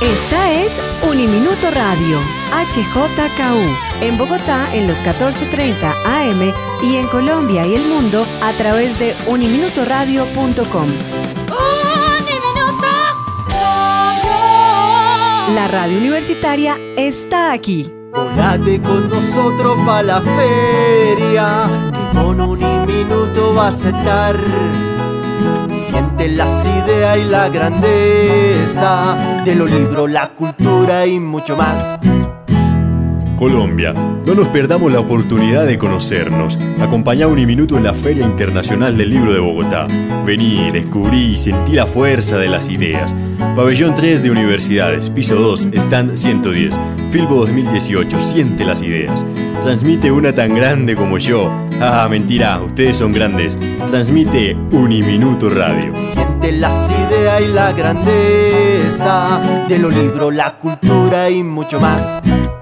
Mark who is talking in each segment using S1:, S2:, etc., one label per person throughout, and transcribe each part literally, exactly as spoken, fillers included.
S1: Esta es Uniminuto Radio, H J K U, en Bogotá en los catorce treinta A M y en Colombia y el mundo a través de uniminuto radio punto com.
S2: ¡Uniminuto Radio!
S1: La radio universitaria está aquí.
S3: Volate con nosotros pa' la feria, que con Uniminuto vas a estar. Siente las ideas y la grandeza de los libros, la cultura y mucho más.
S4: Colombia, no nos perdamos la oportunidad de conocernos. Acompañá Uniminuto en la Feria Internacional del Libro de Bogotá. Vení, descubrí y sentí la fuerza de las ideas. Pabellón tres de Universidades, piso dos, stand ciento diez. Filbo dos mil dieciocho, siente las ideas. Transmite una tan grande como yo. Ah, mentira, ustedes son grandes. Transmite Uniminuto Radio.
S3: Siente las ideas y la grandeza de los libros, la cultura y mucho más.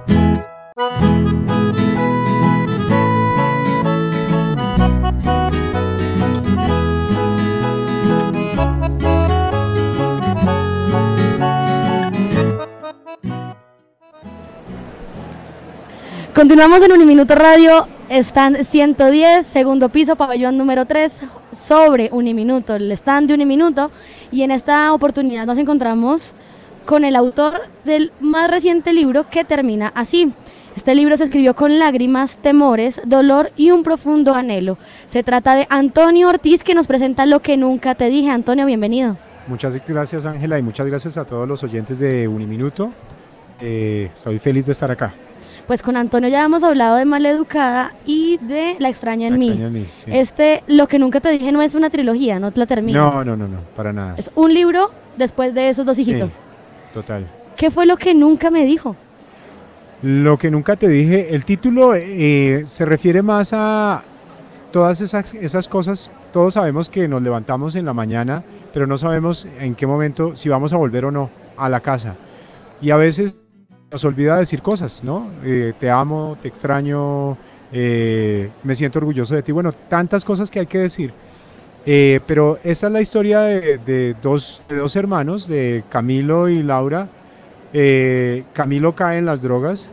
S5: Continuamos en Uniminuto Radio, stand ciento diez, segundo piso, pabellón número tres, sobre Uniminuto, el stand de Uniminuto, y en esta oportunidad nos encontramos con el autor del más reciente libro que termina así. Este libro se escribió con lágrimas, temores, dolor y un profundo anhelo. Se trata de Antonio Ortiz, que nos presenta Lo que nunca te dije. Antonio, bienvenido.
S6: Muchas gracias, Ángela, y muchas gracias a todos los oyentes de Uniminuto. Eh, estoy feliz de estar acá.
S5: Pues con Antonio ya hemos hablado de Maleducada y de La extraña en
S6: La
S5: mí.
S6: extraña en mí, sí.
S5: Este, Lo que nunca te dije no es una trilogía, no te la termina.
S6: No, no, no, no, para nada.
S5: Es un libro después de esos dos hijitos.
S6: Sí, total.
S5: ¿Qué fue lo que nunca me dijo?
S6: Lo que nunca te dije, el título eh, se refiere más a todas esas, esas cosas. Todos sabemos que nos levantamos en la mañana, pero no sabemos en qué momento, si vamos a volver o no a la casa. Y a veces nos olvida decir cosas, ¿no? Eh, te amo, te extraño, eh, me siento orgulloso de ti. Bueno, tantas cosas que hay que decir. Eh, pero esta es la historia de, de, dos, de dos hermanos, de Camilo y Laura. Eh, Camilo cae en las drogas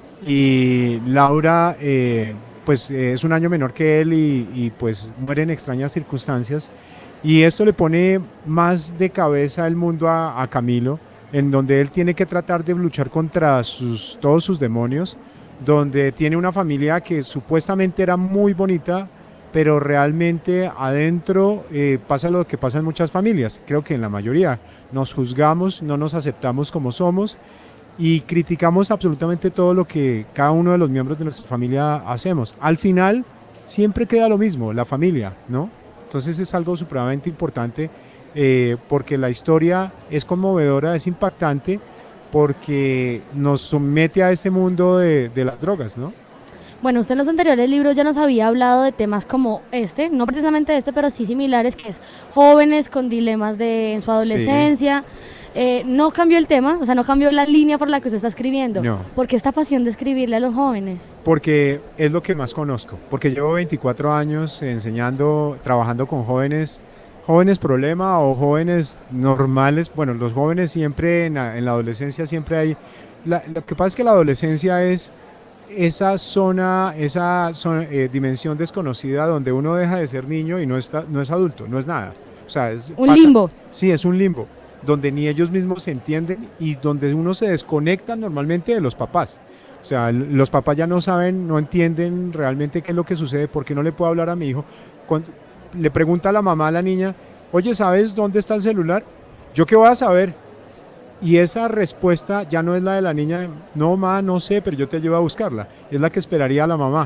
S6: y Laura eh, pues eh, es un año menor que él y, y pues muere en extrañas circunstancias. Y esto le pone más de cabeza el mundo a, a Camilo, en donde él tiene que tratar de luchar contra sus, todos sus demonios, donde tiene una familia que supuestamente era muy bonita, pero realmente adentro eh, pasa lo que pasa en muchas familias, creo que en la mayoría. Nos juzgamos, no nos aceptamos como somos y criticamos absolutamente todo lo que cada uno de los miembros de nuestra familia hacemos. Al final siempre queda lo mismo, la familia, ¿no? Entonces es algo supremamente importante. Eh, porque la historia es conmovedora, es impactante, porque nos somete a ese mundo de, de las drogas, ¿no?
S5: Bueno, usted en los anteriores libros ya nos había hablado de temas como este, no precisamente este, pero sí similares, que es jóvenes con dilemas de en su adolescencia. Sí. Eh, no cambió el tema, o sea, no cambió la línea por la que usted está escribiendo.
S6: No.
S5: ¿Por qué esta pasión de escribirle a los jóvenes?
S6: Porque es lo que más conozco, porque llevo veinticuatro años enseñando, trabajando con jóvenes. Jóvenes problema o jóvenes normales. Bueno, los jóvenes siempre en la, en la adolescencia siempre hay, la, lo que pasa es que la adolescencia es esa zona, esa zona, eh, dimensión desconocida donde uno deja de ser niño y no, está, no es adulto, no es nada. O sea, es,
S5: un
S6: pasa,
S5: limbo.
S6: Sí, es un limbo, donde ni ellos mismos se entienden y donde uno se desconecta normalmente de los papás. O sea, los papás ya no saben, no entienden realmente qué es lo que sucede, por qué no le puedo hablar a mi hijo. Cuando, le pregunta a la mamá a la niña, oye, ¿sabes dónde está el celular? ¿Yo qué voy a saber? Y esa respuesta ya no es la de la niña, no, ma, no sé, pero yo te llevo a buscarla. Es la que esperaría la mamá.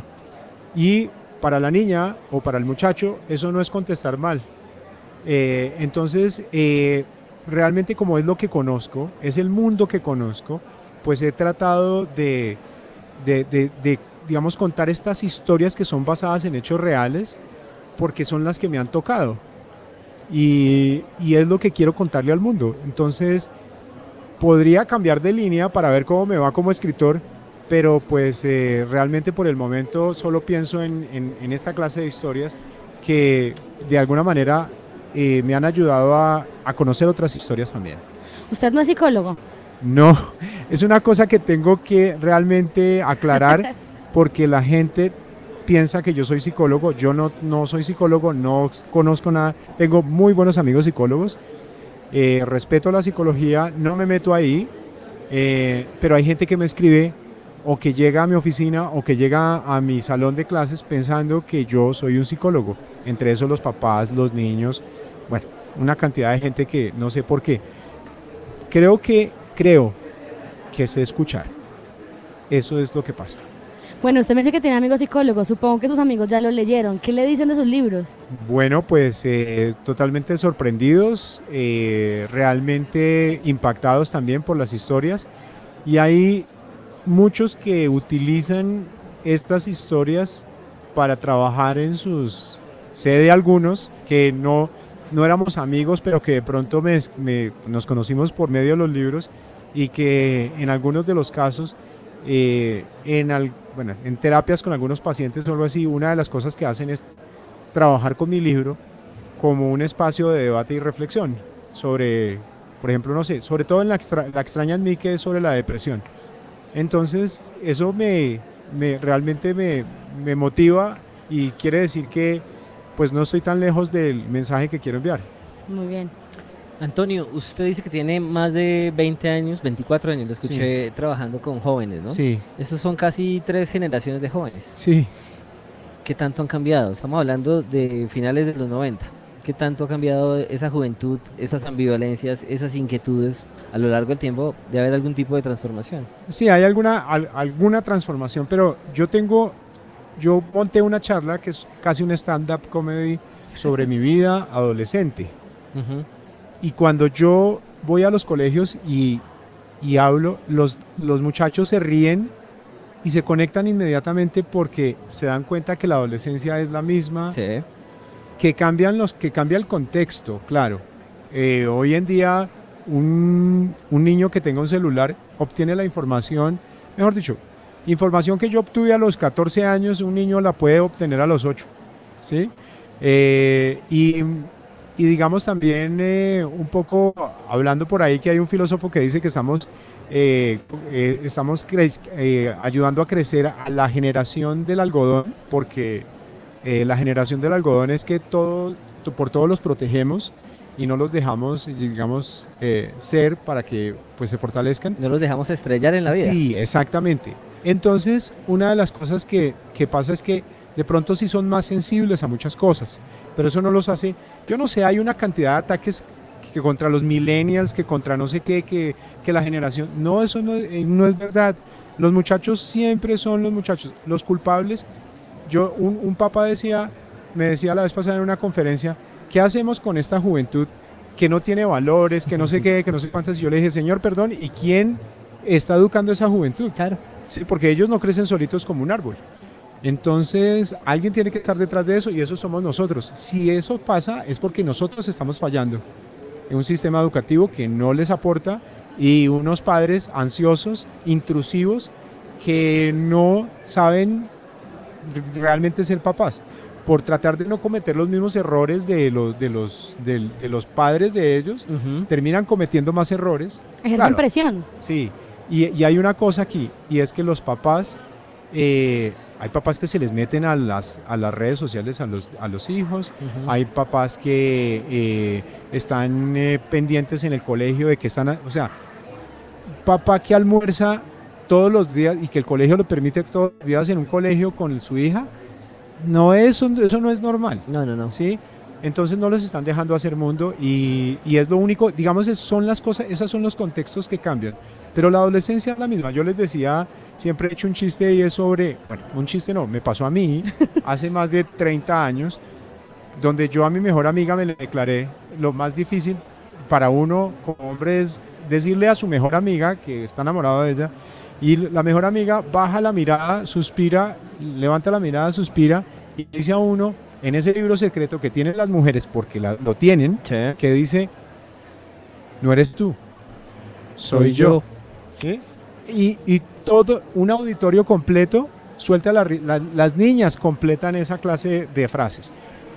S6: Y para la niña o para el muchacho, eso no es contestar mal. Eh, entonces, eh, realmente como es lo que conozco, es el mundo que conozco, pues he tratado de, de, de, de digamos, contar estas historias que son basadas en hechos reales, porque son las que me han tocado y, y es lo que quiero contarle al mundo. Entonces podría cambiar de línea para ver cómo me va como escritor, pero pues eh, realmente por el momento solo pienso en, en, en esta clase de historias que de alguna manera eh, me han ayudado a, a conocer otras historias también.
S5: ¿Usted no es psicólogo?
S6: No, es una cosa que tengo que realmente aclarar porque la gente piensa que yo soy psicólogo. Yo no, no soy psicólogo, no conozco nada. Tengo muy buenos amigos psicólogos. Eh, respeto la psicología, no me meto ahí, eh, pero hay gente que me escribe o que llega a mi oficina o que llega a mi salón de clases pensando que yo soy un psicólogo. Entre esos los papás, los niños, bueno, una cantidad de gente que no sé por qué. Creo que, creo que sé escuchar. Eso es lo que pasa.
S5: Bueno, usted me dice que tiene amigos psicólogos, supongo que sus amigos ya lo leyeron. ¿Qué le dicen de sus libros?
S6: Bueno, pues eh, totalmente sorprendidos, eh, realmente impactados también por las historias. Y hay muchos que utilizan estas historias para trabajar en sus... Sé de algunos que no, no éramos amigos, pero que de pronto me, me, nos conocimos por medio de los libros y que en algunos de los casos... Eh, en, al, bueno, en terapias con algunos pacientes o algo así, una de las cosas que hacen es trabajar con mi libro como un espacio de debate y reflexión sobre, por ejemplo, no sé, sobre todo en la, extra, la extraña en mí que es sobre la depresión. Entonces, eso me, me realmente me, me motiva y quiere decir que pues no estoy tan lejos del mensaje que quiero enviar.
S5: Muy bien.
S7: Antonio, usted dice que tiene más de veinte años, veinticuatro años, lo escuché sí. trabajando con jóvenes, ¿no?
S6: Sí.
S7: Estos son casi tres generaciones de jóvenes.
S6: Sí.
S7: ¿Qué tanto han cambiado? Estamos hablando de finales de los noventa. ¿Qué tanto ha cambiado esa juventud, esas ambivalencias, esas inquietudes a lo largo del tiempo? ¿Debe haber algún tipo de transformación?
S6: Sí, hay alguna, al, alguna transformación, pero yo tengo, yo monté una charla que es casi un stand-up comedy sobre mi vida adolescente. Uh-huh. Y cuando yo voy a los colegios y, y hablo, los, los muchachos se ríen y se conectan inmediatamente porque se dan cuenta que la adolescencia es la misma,
S7: sí.
S6: que, cambian los, que cambia el contexto, claro. Eh, hoy en día un, un niño que tenga un celular obtiene la información, mejor dicho, información que yo obtuve a los catorce años, un niño la puede obtener a los ocho, ¿sí? Eh, y... Y digamos también eh, un poco hablando por ahí que hay un filósofo que dice que estamos, eh, eh, estamos eh, ayudando a crecer a la generación del algodón, porque eh, la generación del algodón es que todo, por todos los protegemos y no los dejamos, digamos, eh, ser para que pues, se fortalezcan.
S7: No los dejamos estrellar en la vida.
S6: Sí, exactamente. Entonces, una de las cosas que, que pasa es que de pronto sí son más sensibles a muchas cosas, pero eso no los hace, yo no sé, hay una cantidad de ataques que contra los millennials, que contra no sé qué, que, que la generación, no, eso no, no es verdad, los muchachos siempre son los muchachos, los culpables. Yo, un, un papá decía, me decía la vez pasada en una conferencia, ¿qué hacemos con esta juventud que no tiene valores, que no sé qué, que no sé cuántas? Y yo le dije, señor, perdón, ¿y quién está educando a esa juventud?
S7: Claro.
S6: Sí, porque ellos no crecen solitos como un árbol. Entonces, alguien tiene que estar detrás de eso y eso somos nosotros. Si eso pasa es porque nosotros estamos fallando en un sistema educativo que no les aporta y unos padres ansiosos, intrusivos, que no saben realmente ser papás. Por tratar de no cometer los mismos errores de los, de los, de, de los padres de ellos, uh-huh. terminan cometiendo más errores.
S5: Ejercen claro, presión.
S6: Sí, y, y hay una cosa aquí, y es que los papás... Eh, hay papás que se les meten a las, a las redes sociales a los, a los hijos, uh-huh. hay papás que eh, están eh, pendientes en el colegio de que están, a, o sea, papá que almuerza todos los días y que el colegio lo permite todos los días en un colegio con su hija, no es, eso no es normal.
S7: No, no, no.
S6: ¿Sí? Entonces no les están dejando hacer mundo y, y es lo único, digamos, es, son las cosas, esos son los contextos que cambian. Pero la adolescencia es la misma. Yo les decía, siempre he hecho un chiste y es sobre, bueno, un chiste no, me pasó a mí hace más de treinta años, donde yo a mi mejor amiga me le declaré lo más difícil para uno como hombre es decirle a su mejor amiga que está enamorado de ella y la mejor amiga baja la mirada, suspira, levanta la mirada, suspira y dice a uno en ese libro secreto que tienen las mujeres porque la, lo tienen,
S7: sí.
S6: que dice, no eres tú, soy, soy yo. yo. ¿Sí? Y, y todo, un auditorio completo, suelta la, la, las niñas completan esa clase de frases.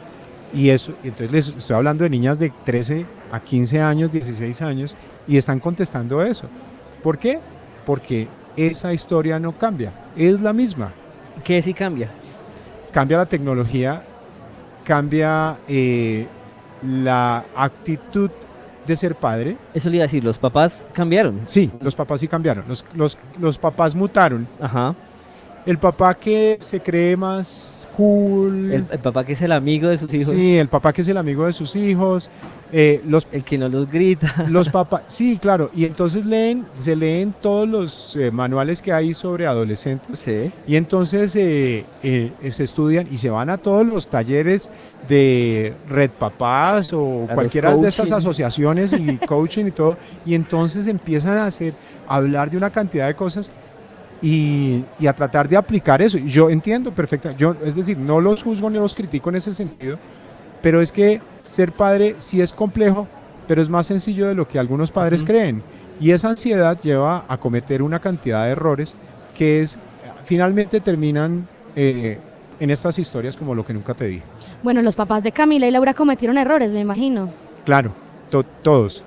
S6: Y eso, entonces les estoy hablando de niñas de trece a quince años, dieciséis años, y están contestando eso. ¿Por qué? Porque esa historia no cambia, es la misma.
S7: ¿Qué sí cambia?
S6: Cambia la tecnología, cambia eh, la actitud de ser padre.
S7: Eso le iba a decir, los papás cambiaron.
S6: Sí, los papás sí cambiaron, los, los, los papás mutaron.
S7: Ajá.
S6: El papá que se cree más cool.
S7: El, el papá que es el amigo de sus hijos.
S6: Sí, el papá que es el amigo de sus hijos. Eh, los,
S7: el que no los grita.
S6: Los papás, sí, claro. Y entonces leen, se leen todos los eh, manuales que hay sobre adolescentes.
S7: Sí.
S6: Y entonces eh, eh, se estudian y se van a todos los talleres de Red Papás o
S7: A
S6: cualquiera
S7: los
S6: de estas
S7: coaching.
S6: asociaciones y coaching y todo. Y entonces empiezan a hacer, a hablar de una cantidad de cosas. Y, y a tratar de aplicar eso. Y yo entiendo perfectamente, yo, es decir, no los juzgo ni los critico en ese sentido, pero es que ser padre sí es complejo, pero es más sencillo de lo que algunos padres uh-huh. creen. Y esa ansiedad lleva a cometer una cantidad de errores que es, finalmente terminan eh, en estas historias como lo que nunca te dije.
S5: Bueno, los papás de Camila y Laura cometieron errores, me imagino.
S6: Claro, to- todos.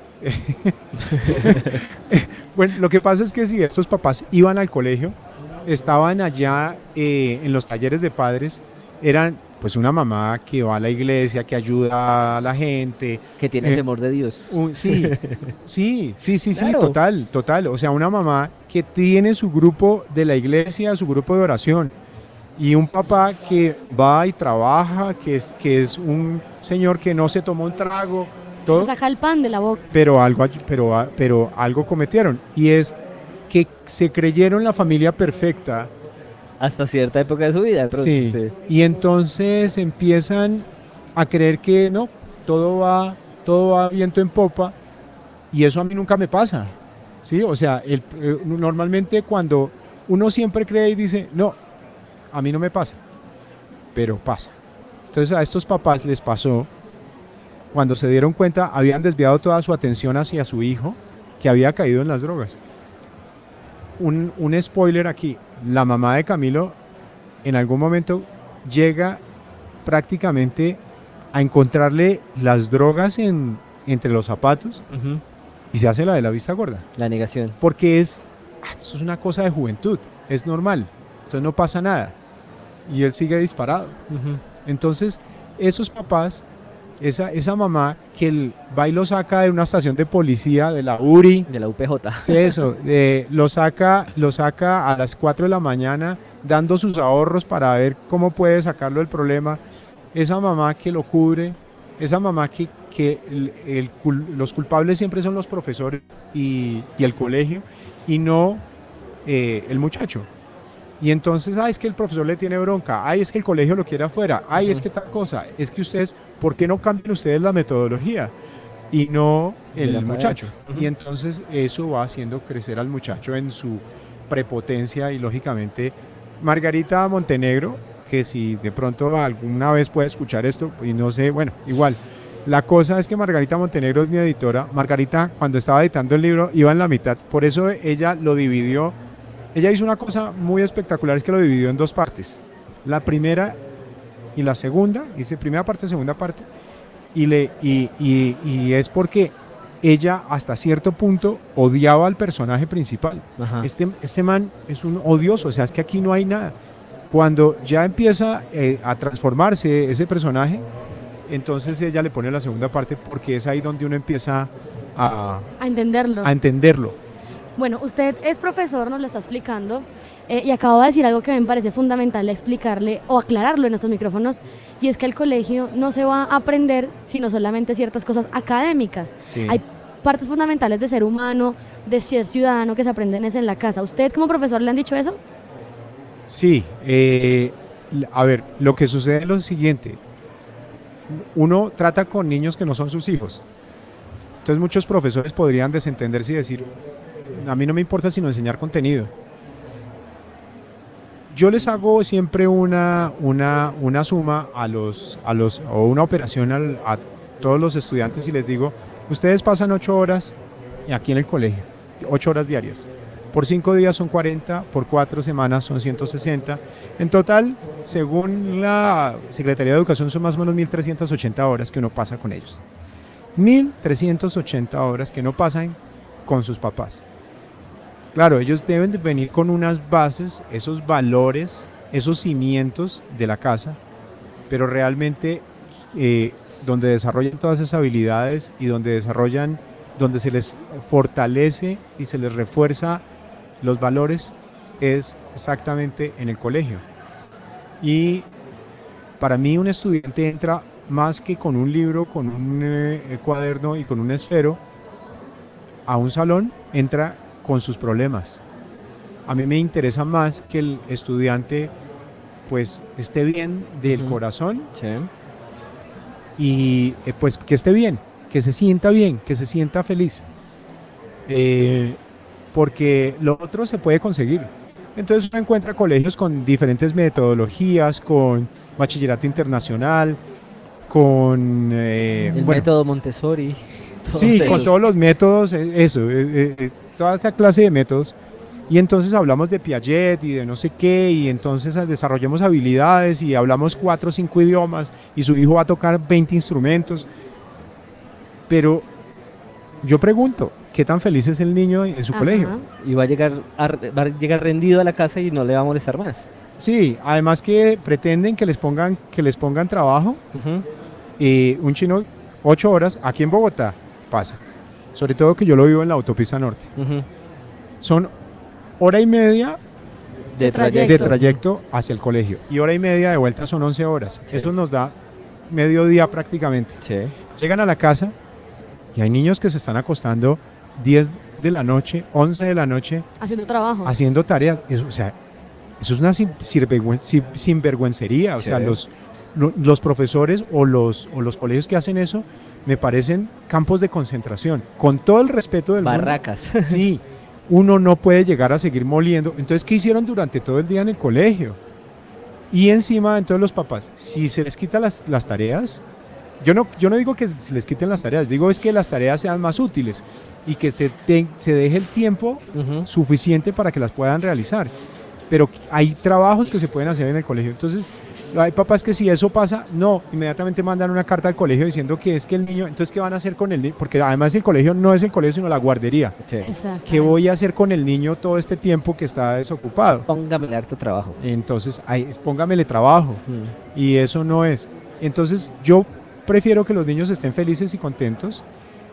S6: Bueno, lo que pasa es que si estos papás iban al colegio, estaban allá eh, en los talleres de padres, eran pues una mamá que va a la iglesia, que ayuda a la gente.
S7: Que tiene
S6: eh,
S7: temor de Dios.
S6: Un, sí, sí, sí, sí,
S7: Claro.
S6: sí, total, total. O sea, una mamá que tiene su grupo de la iglesia, su grupo de oración. Y un papá que va y trabaja, que es, que es un señor que no se tomó un trago, todo.
S5: Se saca el pan de la boca.
S6: Pero algo, pero, pero algo cometieron, y es que se creyeron la familia perfecta.
S7: Hasta cierta época de su vida. Pero,
S6: Sí.
S7: sí.
S6: Y entonces empiezan a creer que no, todo va, todo va viento en popa, y eso a mí nunca me pasa, ¿sí? O sea, el, eh, normalmente cuando uno siempre cree y dice, no, a mí no me pasa, pero pasa. Entonces a estos papás les pasó. Cuando se dieron cuenta, habían desviado toda su atención hacia su hijo, que había caído en las drogas. Un, un spoiler aquí, la mamá de Camilo en algún momento llega prácticamente a encontrarle las drogas en, entre los zapatos
S7: Uh-huh.
S6: y se hace la de la vista gorda.
S7: La negación.
S6: Porque es, ah, eso es una cosa de juventud, es normal, entonces no pasa nada. Y él sigue disparado.
S7: Uh-huh.
S6: Entonces, esos papás, esa, esa mamá que el, va y lo saca de una estación de policía, de la U R I,
S7: De la U P J.
S6: sí, eso, de, lo, saca, lo saca a las cuatro de la mañana dando sus ahorros para ver cómo puede sacarlo del problema, esa mamá que lo cubre, esa mamá que, que el, el, los culpables siempre son los profesores y, y el colegio y no eh, el muchacho. Y entonces, ay, es que el profesor le tiene bronca, ay, es que el colegio lo quiere afuera, ay, es que tal cosa, es que ustedes, ¿por qué no cambian ustedes la metodología? Y no el muchacho. Uh-huh. Y entonces eso va haciendo crecer al muchacho en su prepotencia y lógicamente Margarita Montenegro, que si de pronto alguna vez puede escuchar esto, y no sé, bueno, igual. La cosa es que Margarita Montenegro es mi editora. Margarita, cuando estaba editando el libro, iba en la mitad, por eso ella lo dividió. Ella hizo una cosa muy espectacular, es que lo dividió en dos partes. La primera y la segunda, dice primera parte, segunda parte, y, le, y, y, y es porque ella hasta cierto punto odiaba al personaje principal. Este, este man es un odioso, o sea, es que aquí no hay nada. Cuando ya empieza eh, a transformarse ese personaje, entonces ella le pone la segunda parte porque es ahí donde uno empieza a,
S5: a entenderlo.
S6: A entenderlo.
S5: Bueno, usted es profesor, nos lo está explicando, eh, y acabo de decir algo que me parece fundamental explicarle o aclararlo en estos micrófonos, y es que el colegio no se va a aprender sino solamente ciertas cosas académicas.
S6: Sí.
S5: Hay partes fundamentales de ser humano, de ser ciudadano que se aprenden es en la casa. ¿Usted como profesor le han dicho eso?
S6: Sí, eh, a ver, lo que sucede es lo siguiente, uno trata con niños que no son sus hijos, entonces muchos profesores podrían desentenderse y decir, a mí no me importa sino enseñar contenido. Yo les hago siempre una, una, una suma a los, a los, o una operación al, a todos los estudiantes y les digo, ustedes pasan ocho horas aquí en el colegio, ocho horas diarias. Por cinco días son cuarenta, por cuatro semanas son ciento sesenta. En total, según la Secretaría de Educación, son más o menos mil trescientas ochenta horas que uno pasa con ellos. mil trescientas ochenta horas que no pasan con sus papás. Claro, ellos deben de venir con unas bases, esos valores, esos cimientos de la casa, pero realmente eh, donde desarrollan todas esas habilidades y donde desarrollan, donde se les fortalece y se les refuerza los valores es exactamente en el colegio. Y para mí un estudiante entra más que con un libro, con un eh, cuaderno y con un esfero a un salón, entra con sus problemas. A mí me interesa más que el estudiante pues esté bien del
S7: Ujú.
S6: corazón
S7: Sí.
S6: y eh, pues que esté bien, que se sienta bien, que se sienta feliz. Eh, porque lo otro se puede conseguir. Entonces uno encuentra colegios con diferentes metodologías, con bachillerato internacional, con... eh,
S7: El
S6: bueno,
S7: método Montessori. todos
S6: sí, con
S7: esos.
S6: todos los métodos, eh, eso, eh, eh, toda esta clase de métodos. Y entonces hablamos de Piaget y de no sé qué, y entonces ah, desarrollamos habilidades y hablamos cuatro o cinco idiomas y su hijo va a tocar veinte instrumentos. Pero yo pregunto, ¿qué tan feliz es el niño en su
S5: Ajá.
S6: colegio?
S7: Y va a llegar a- va a llegar rendido a la casa y no le va a molestar más.
S6: Sí, además que pretenden que les pongan, que les pongan trabajo.
S7: Ujú.
S6: Y un chino, ocho horas, aquí en Bogotá, pasa. Sobre todo que yo lo vivo en la autopista norte.
S7: Ujú.
S6: Son hora y media
S7: De
S5: De trayecto.
S7: trayecto.
S6: de trayecto hacia el colegio. Y hora y media de vuelta son once horas.
S7: Sí.
S6: Eso nos da medio día prácticamente.
S7: Sí.
S6: Llegan a la casa y hay niños que se están acostando diez de la noche, once de la noche,
S5: Haciendo trabajo.
S6: haciendo tareas. Eso, o sea, eso es una sin- sinvergüen- sin- sinvergüencería. O sea,
S7: Sí.
S6: los, lo- los profesores o los, o los colegios que hacen eso me parecen campos de concentración. Con todo el respeto del mundo.
S7: Barracas.
S6: Sí, uno no puede llegar a seguir moliendo. Entonces, ¿qué hicieron durante todo el día en el colegio? Y encima, entonces los papás, si se les quita las, las tareas, yo no, yo no digo que se les quiten las tareas, digo es que las tareas sean más útiles y que se, te- se deje el tiempo
S7: Ujú.
S6: suficiente para que las puedan realizar. Pero hay trabajos que se pueden hacer en el colegio. Entonces, hay papás que si eso pasa, no, inmediatamente mandan una carta al colegio diciendo que es que el niño, entonces, ¿qué van a hacer con el niño? Porque además el colegio no es el colegio, sino la guardería.
S7: Sí.
S5: Exacto.
S6: ¿Qué voy a hacer con el niño todo este tiempo que está desocupado?
S7: Póngame harto trabajo.
S6: Entonces, ahí, es- póngamele trabajo.
S7: Mm.
S6: Y eso no es. Entonces, yo prefiero que los niños estén felices y contentos.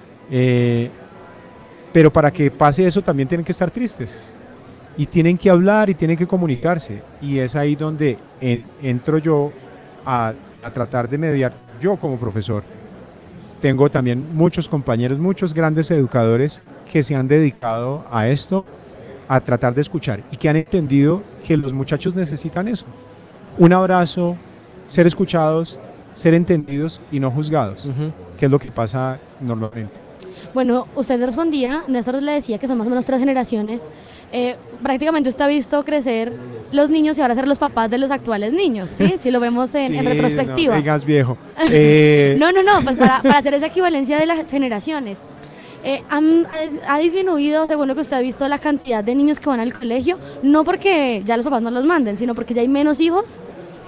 S6: eh, pero para que pase eso también tienen que estar tristes. Y tienen que hablar y tienen que comunicarse. Y es ahí donde en- entro yo a, a tratar de mediar, yo como profesor. Tengo también muchos compañeros, muchos grandes educadores que se han dedicado a esto, a tratar de escuchar y que han entendido que los muchachos necesitan eso. Un abrazo, ser escuchados, ser entendidos y no juzgados,
S7: Ujú.
S6: que es lo que pasa normalmente.
S5: Bueno, usted respondía, Néstor le decía que son más o menos tres generaciones. Eh, prácticamente usted ha visto crecer los niños y ahora ser los papás de los actuales niños, ¿sí? Si lo vemos en, en
S6: Sí,
S5: retrospectiva.
S6: No, digas viejo. Eh,
S5: No, no, no, pues para, para hacer esa equivalencia de las generaciones. Eh, han- ha disminuido, según lo que usted ha visto, la cantidad de niños que van al colegio, no porque ya los papás no los manden, sino porque ya hay menos hijos.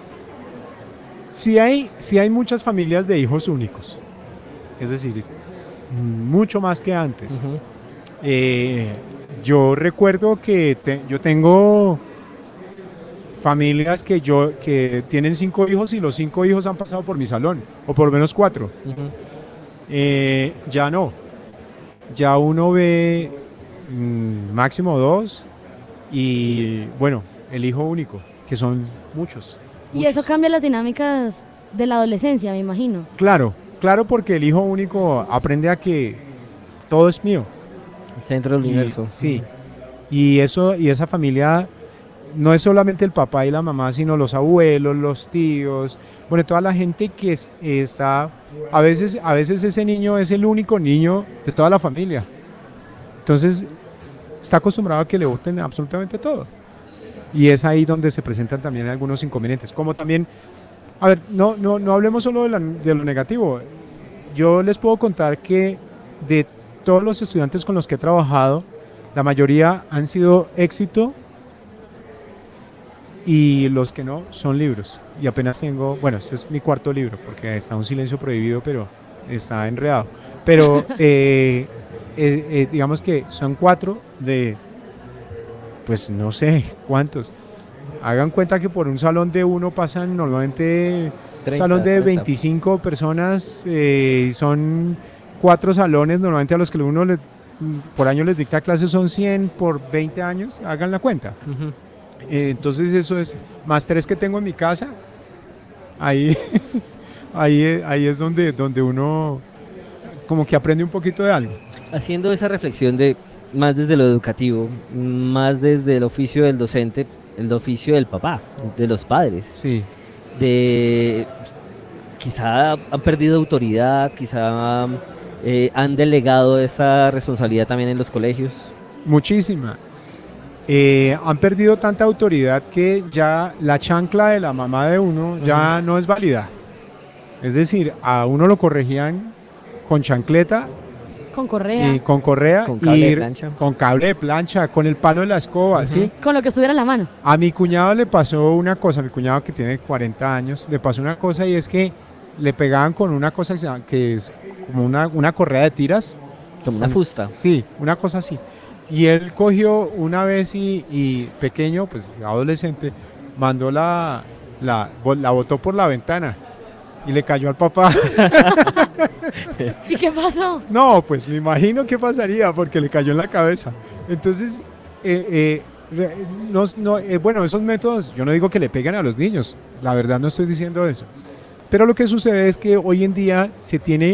S6: Sí hay, sí hay muchas familias de hijos únicos, es decir, mucho más que antes.
S7: Ujú.
S6: Eh, yo recuerdo que te- yo tengo familias que yo que tienen cinco hijos y los cinco hijos han pasado por mi salón, o por lo menos cuatro.
S7: Ujú.
S6: Eh, ya no, ya uno ve mm, máximo dos y bueno, el hijo único, que son muchos.
S5: Y eso cambia las dinámicas de la adolescencia, me imagino.
S6: Claro, claro, porque el hijo único aprende a que todo es mío.
S7: El centro del
S6: Y-
S7: universo.
S6: sí. Y eso, y esa familia no es solamente el papá y la mamá, sino los abuelos, los tíos, bueno, toda la gente que es- está, a veces, a veces ese niño es el único niño de toda la familia. Entonces, está acostumbrado a que le voten absolutamente todo. Y es ahí donde se presentan también algunos inconvenientes. Como también, a ver, no, no, no hablemos solo de, la- de lo negativo. Yo les puedo contar que de todos los estudiantes con los que he trabajado, la mayoría han sido éxito y los que no son libros. Y apenas tengo, bueno, este es mi cuarto libro porque está un silencio prohibido, pero está enredado. Pero eh, eh, eh, digamos que son cuatro de, pues no sé cuántos. Hagan cuenta que por un salón de uno pasan normalmente,
S7: treinta,
S6: salón de
S7: treinta.
S6: veinticinco personas, eh, son cuatro salones, normalmente a los que uno les, por año les dicta clases son cien por veinte años, hagan la cuenta.
S7: Ujú.
S6: Eh, entonces eso es, más tres que tengo en mi casa, ahí, ahí, es- ahí es donde, donde uno como que aprende un poquito de algo.
S7: Haciendo esa reflexión de más desde lo educativo, más desde el oficio del docente, el oficio del papá, de los padres,
S6: Sí.
S7: de quizá han perdido autoridad, quizá eh, han delegado esa responsabilidad también en los colegios.
S6: Muchísima. Eh, han perdido tanta autoridad que ya la chancla de la mamá de uno ya no es válida. Es decir, a uno lo corregían con chancleta
S5: Con correa,
S6: y con correa
S7: Con cable de
S6: y
S7: plancha.
S6: con cable de plancha, con el palo de la escoba, ¿sí?
S5: con lo que estuviera en la mano.
S6: A mi cuñado le pasó una cosa, mi cuñado que tiene cuarenta años, le pasó una cosa y es que le pegaban con una cosa que, se llama- que es como una, una correa de tiras.
S7: Como una fusta.
S6: Sí, una cosa así. Y él cogió una vez y, y pequeño, pues adolescente, mandó la, la, bo- la botó por la ventana y le cayó al papá.
S5: ¿Y qué pasó?
S6: No, pues me imagino qué pasaría porque le cayó en la cabeza. Entonces, eh, eh, re- no, no, eh, bueno, esos métodos, yo no digo que le peguen a los niños, la verdad no estoy diciendo eso. Pero lo que sucede es que hoy en día se tiene,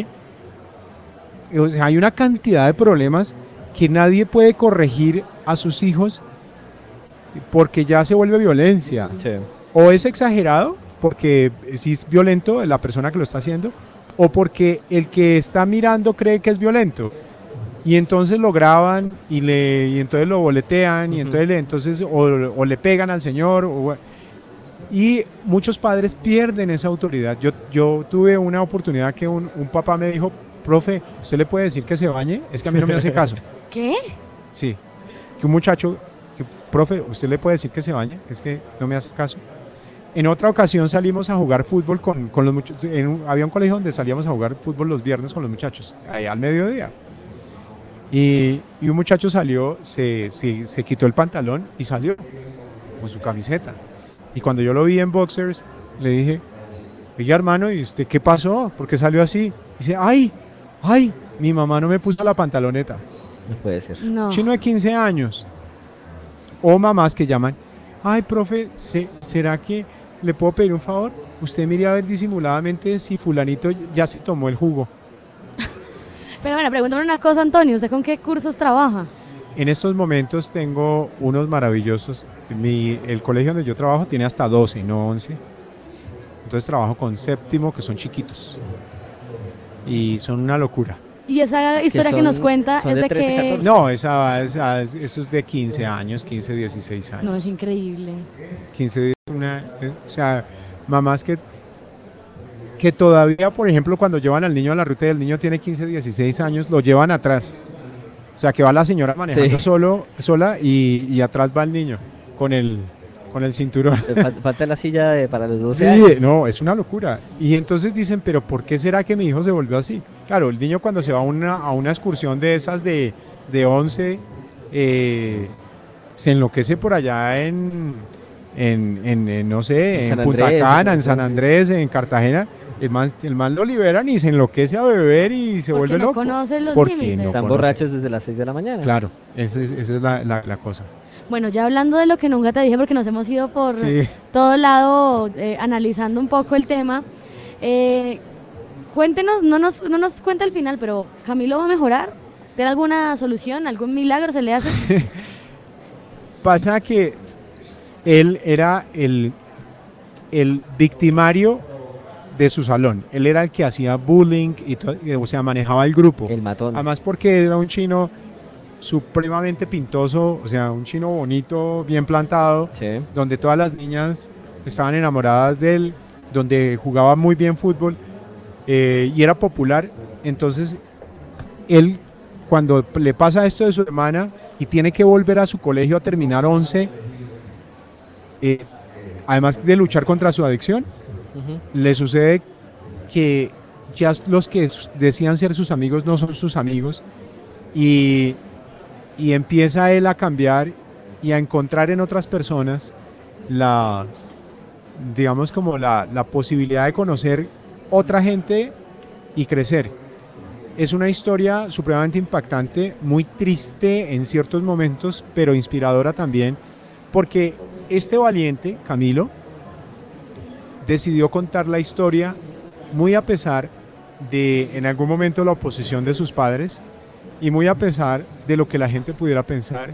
S6: eh, o sea, hay una cantidad de problemas que nadie puede corregir a sus hijos porque ya se vuelve violencia.
S7: Sí.
S6: O es exagerado, porque si es violento la persona que lo está haciendo, o porque el que está mirando cree que es violento. Y entonces lo graban y, le, y entonces lo boletean, y
S7: Ujú.
S6: entonces, le, entonces o, o le pegan al señor. o- y muchos padres pierden esa autoridad. Yo, yo tuve una oportunidad que un, un papá me dijo, profe, ¿usted le puede decir que se bañe? Es que a mí no me hace caso.
S5: ¿Qué?
S6: Sí, que un muchacho, que, profe, ¿usted le puede decir que se bañe? Es que no me hace caso. En otra ocasión salimos a jugar fútbol con, con los muchachos. En un- había un colegio donde salíamos a jugar fútbol los viernes con los muchachos, ahí al mediodía. Y, y un muchacho salió, se, se, se quitó el pantalón y salió con su camiseta. Y cuando yo lo vi en boxers, le dije, oiga hermano, ¿y usted qué pasó? ¿Por qué salió así? Dice, ay, ay, mi mamá no me puso la pantaloneta.
S7: No puede ser.
S5: No.
S6: Chino de quince años. O mamás que llaman, ay, profe, ¿se- ¿será que le puedo pedir un favor? Usted mire a ver disimuladamente si fulanito ya se tomó el jugo.
S5: Pero bueno, pregúntame una cosa, Antonio, ¿usted con qué cursos trabaja?
S6: En estos momentos tengo unos maravillosos. Mi, el colegio donde yo trabajo tiene hasta doce, no once. Entonces trabajo con séptimo, que son chiquitos. Y son una locura.
S5: Y esa historia que,
S7: son-
S5: nos cuenta
S7: son
S5: es
S7: de
S5: de
S7: trece,
S5: que...
S7: catorce.
S6: No, esa, esa- eso es de quince años, quince, dieciséis años.
S5: No, es increíble.
S6: quince días, una, eh, o sea, mamás que, que todavía, por ejemplo, cuando llevan al niño a la ruta y el niño tiene quince, dieciséis años, lo llevan atrás. O sea, que va la señora manejando
S7: Sí.
S6: solo, sola y, y atrás va el niño con el, con el cinturón.
S7: Eh, fal- Falta la silla de- para los doce
S6: Sí,
S7: años.
S6: no, es una locura. Y entonces dicen, pero ¿por qué será que mi hijo se volvió así? Claro, el niño cuando se va a una, a una excursión de esas de, de once, eh, se enloquece por allá en, en, en- en, no sé,
S7: En
S6: en
S7: San
S6: Punta
S7: Andrés,
S6: Cana,
S7: en
S6: en San
S7: San-
S6: Andrés, en Cartagena. El man, el man lo liberan y se enloquece a beber y se
S5: Porque
S6: vuelve
S5: no
S6: loco.
S5: conoce los
S6: Porque
S5: límites.
S6: no
S7: Están
S6: conoce.
S7: borrachos desde las seis de la mañana.
S6: Claro, esa es, esa es la, la- la cosa.
S5: Bueno, ya hablando de lo que nunca te dije, porque nos hemos ido por
S6: Sí.
S5: todo lado eh, analizando un poco el tema. eh, cuéntenos, no nos, no nos cuenta el final, pero ¿Camilo va a mejorar? ¿Tiene alguna solución? ¿Algún milagro se le hace?
S6: Pasa que él era el, el victimario de su salón. Él era el que hacía bullying, y to- y, o sea, manejaba el grupo.
S7: El matón.
S6: Además porque era un chino supremamente pintoso, o sea, un chino bonito, bien plantado,
S7: Sí.
S6: donde todas las niñas estaban enamoradas de él, donde jugaba muy bien fútbol eh, y era popular. Entonces, él, cuando le pasa esto de su hermana y tiene que volver a su colegio a terminar once, eh, además de luchar contra su adicción,
S7: Ujú.
S6: le sucede que ya los que s- decían ser sus amigos no son sus amigos y, y empieza él a cambiar y a encontrar en otras personas la, digamos como la, la posibilidad de conocer otra gente y crecer. Es una historia supremamente impactante, muy triste en ciertos momentos, pero inspiradora también, porque este valiente, Camilo, decidió contar la historia muy a pesar de en algún momento la oposición de sus padres y muy a pesar de lo que la gente pudiera pensar.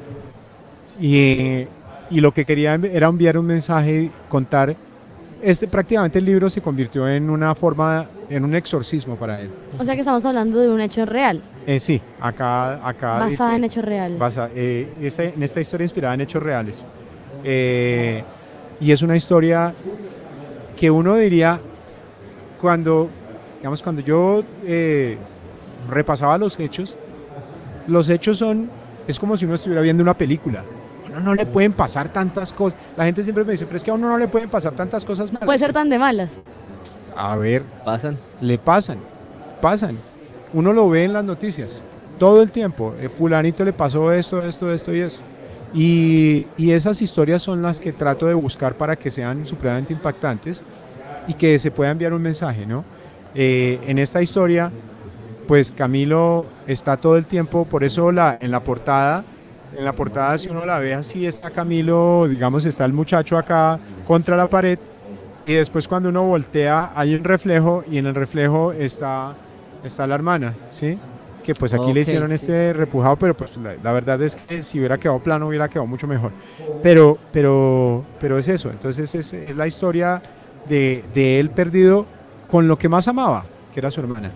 S6: Y, y lo que quería era enviar un mensaje, contar. Este, prácticamente el libro se convirtió en una forma, en un exorcismo para él.
S5: O sea que estamos hablando de un hecho real,
S6: Eh, sí, acá, acá
S5: basada
S6: dice-
S5: en hechos reales.
S6: basa- eh, esta- en esta historia inspirada en hechos reales. Eh, y es una historia que uno diría, cuando, digamos, cuando yo eh, repasaba los hechos, los hechos son, es como si uno estuviera viendo una película. A uno no le pueden pasar tantas cosas. La gente siempre me dice, pero es que a uno no le pueden pasar tantas cosas malas.
S5: Puede ser tan de malas.
S6: A ver,
S7: Pasan.
S6: le pasan, pasan. Uno lo ve en las noticias todo el tiempo. Eh, fulanito le pasó esto, esto, esto y eso. Y, y esas historias son las que trato de buscar para que sean supremamente impactantes y que se pueda enviar un mensaje, ¿no? Eh, en esta historia, pues Camilo está todo el tiempo, por eso la, en la portada, en la portada si uno la ve así, está Camilo, digamos, está el muchacho acá contra la pared, y después cuando uno voltea hay un reflejo y en el reflejo está, está la hermana, ¿sí? Que pues aquí le
S7: Ok,
S6: hicieron
S7: sí.
S6: este repujado, pero pues la, la verdad es que si hubiera quedado plano hubiera quedado mucho mejor. Pero, pero, pero es eso, entonces es, es la historia de, de él perdido con lo que más amaba, que era su hermana.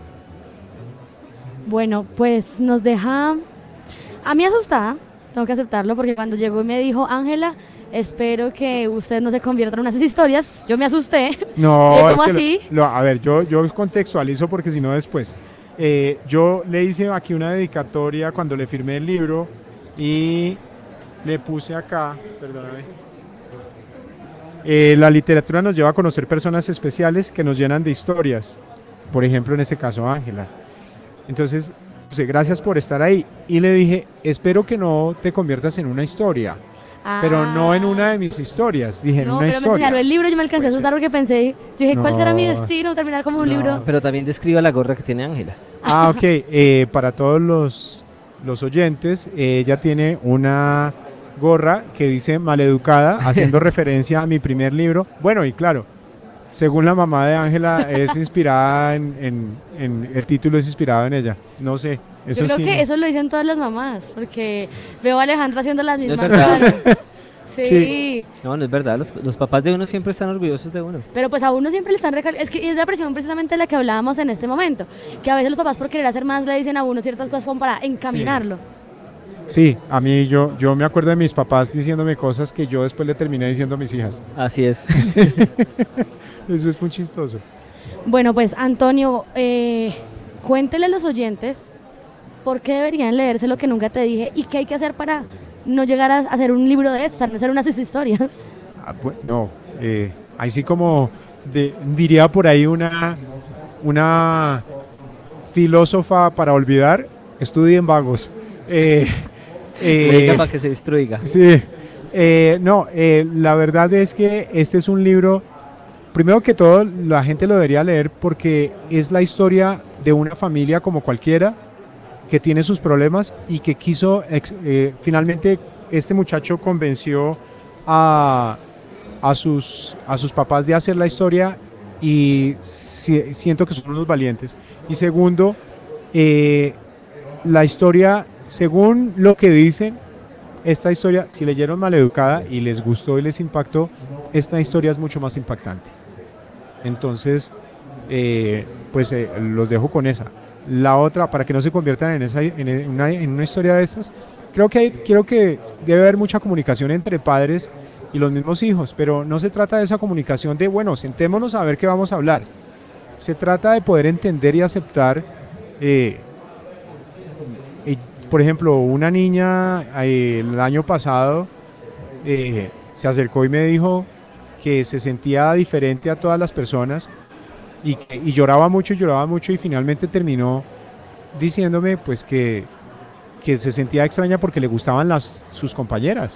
S5: Bueno, pues nos deja a mí asustada, tengo que aceptarlo, porque cuando llegó y me dijo, Ángela, espero que usted no se convierta en una de esas historias, yo me asusté.
S6: No,
S5: Eh, ¿cómo
S6: es que lo-
S5: así?
S6: lo- a ver, yo, yo contextualizo porque si no después. Eh, yo le hice aquí una dedicatoria cuando le firmé el libro y le puse acá, perdóname. Eh, la literatura nos lleva a conocer personas especiales que nos llenan de historias. Por ejemplo, en este caso, Ángela. Entonces, puse, gracias por estar ahí. Y le dije, espero que no te conviertas en una historia, pero no en una de mis historias. Dije, en
S5: No,
S6: una
S5: pero me
S6: historia.
S5: señaló el libro, yo me alcancé a
S6: Puede
S5: asustar porque pensé, yo dije, ¿cuál será mi
S6: No.
S5: destino? Terminar como un
S6: No.
S5: libro.
S7: Pero también describa la gorra que tiene Ángela.
S6: Ah, ok. Eh, para todos los, los oyentes, eh, ella tiene una gorra que dice maleducada, haciendo referencia a mi primer libro. Bueno, y claro, según la mamá de Ángela, es inspirada en, en- en- el título es inspirado en ella. No sé, eso
S5: Yo creo
S6: sí.
S5: que eso lo dicen todas las mamás, porque veo a Alejandra haciendo las
S7: es
S5: mismas
S7: verdad.
S5: caras. Sí,
S6: Sí.
S7: No, no es verdad. Los, los papás de uno siempre están orgullosos de uno.
S5: pero pues a uno siempre le están recalcando, es que es la presión precisamente de la que hablábamos en este momento, que a veces los papás por querer hacer más le dicen a uno ciertas cosas como para encaminarlo.
S6: Sí, a mí yo, yo me acuerdo de mis papás diciéndome cosas que yo después le terminé diciendo a mis hijas.
S7: Así es.
S6: Eso es muy chistoso.
S5: Bueno, pues Antonio, eh, cuéntele a los oyentes por qué deberían leerse lo que nunca te dije y qué hay que hacer para no llegar a hacer un libro de estos, a no hacer unas de sus historias.
S6: Ah, bu- no, eh, ahí sí como de- diría por ahí una, una filósofa para olvidar, estudien vagos. Eh, eh,
S7: Leída para que se destruiga.
S6: sí, eh, no, eh, la verdad es que este es un libro, primero que todo la gente lo debería leer porque es la historia de una familia como cualquiera que tiene sus problemas y que quiso, ex- eh, finalmente este muchacho convenció a, a, sus, a sus papás de hacer la historia y si- siento que son unos valientes. Y segundo, eh, la historia, según lo que dicen, esta historia, si leyeron Maleducada y les gustó y les impactó, esta historia es mucho más impactante. Entonces, eh, pues eh, los dejo con esa. La otra, para que no se conviertan en, esa, en, una, en una historia de estas, creo que, hay, creo que debe haber mucha comunicación entre padres y los mismos hijos, pero no se trata de esa comunicación de, bueno, sentémonos a ver qué vamos a hablar. Se trata de poder entender y aceptar, eh, eh, por ejemplo, una niña eh, el año pasado eh, se acercó y me dijo que se sentía diferente a todas las personas y, que- y lloraba mucho y lloraba mucho y finalmente terminó diciéndome pues que, que se sentía extraña porque le gustaban las, sus compañeras.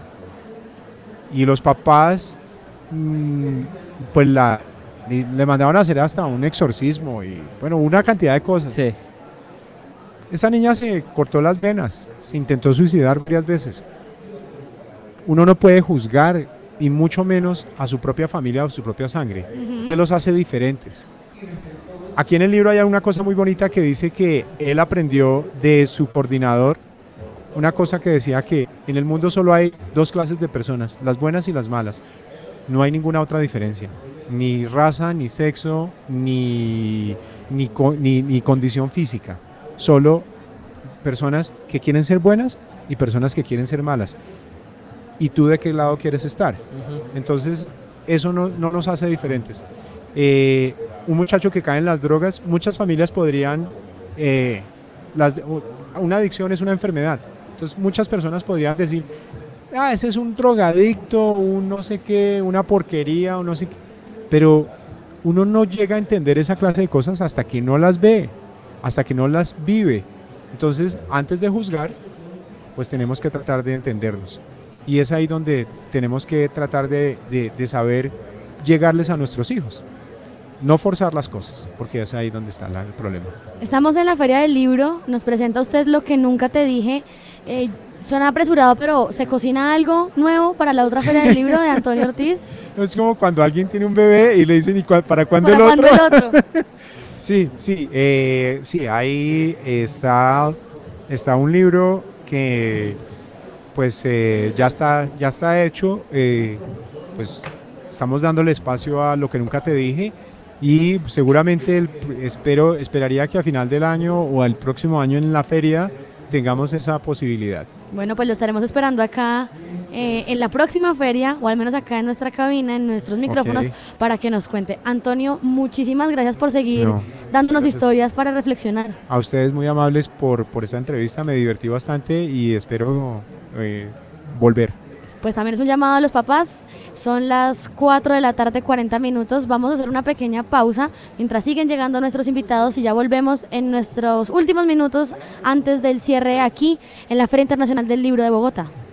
S6: Y los papás, mmm, pues la, le, le mandaban a hacer hasta un exorcismo y bueno, una cantidad de cosas.
S7: Sí.
S6: Esta niña se cortó las venas, se intentó suicidar varias veces. Uno no puede juzgar, y mucho menos a su propia familia o su propia sangre. Uh-huh. Él los hace diferentes. Aquí en el libro hay una cosa muy bonita que dice que él aprendió de su coordinador, una cosa que decía que en el mundo solo hay dos clases de personas, las buenas y las malas. No hay ninguna otra diferencia, ni raza, ni sexo, ni, ni, ni, ni condición física. Solo personas que quieren ser buenas y personas que quieren ser malas. ¿Y tú de qué lado quieres estar? Uh-huh. Entonces, eso no, no nos hace diferentes. Eh, un muchacho que cae en las drogas, muchas familias podrían... Eh, las, una adicción es una enfermedad. Entonces, muchas personas podrían decir, ah, ese es un drogadicto, un no sé qué, una porquería, un no sé qué. Pero uno no llega a entender esa clase de cosas hasta que no las ve, hasta que no las vive. Entonces, antes de juzgar, pues tenemos que tratar de entendernos. Y es ahí donde tenemos que tratar de, de, de saber llegarles a nuestros hijos. No forzar las cosas, porque es ahí donde está la, el problema.
S5: Estamos en la Feria del Libro, nos presenta usted Lo que nunca te dije. Eh, suena apresurado, pero ¿se cocina algo nuevo para la otra Feria del Libro de Antonio Ortiz?
S6: Es como cuando alguien tiene un bebé y le dicen, ¿y cu para cuándo
S5: ¿Para
S6: el
S5: cuándo
S6: otro?
S5: el otro?
S6: Sí, sí, eh, sí, ahí está, está un libro que pues eh, ya está, ya está hecho, eh, pues estamos dándole espacio a Lo que nunca te dije y seguramente el, espero, esperaría que a final del año o al próximo año en la feria tengamos esa posibilidad.
S5: Bueno, pues lo estaremos esperando acá eh, en la próxima feria, o al menos acá en nuestra cabina, en nuestros micrófonos, okay, para que nos cuente. Antonio, muchísimas gracias por seguir no, dándonos gracias. historias para reflexionar.
S6: A ustedes muy amables por, por esta entrevista, me divertí bastante y espero eh, volver.
S5: Pues también es un llamado a los papás, son las cuatro de la tarde, cuarenta minutos, vamos a hacer una pequeña pausa mientras siguen llegando nuestros invitados y ya volvemos en nuestros últimos minutos antes del cierre aquí en la Feria Internacional del Libro de Bogotá.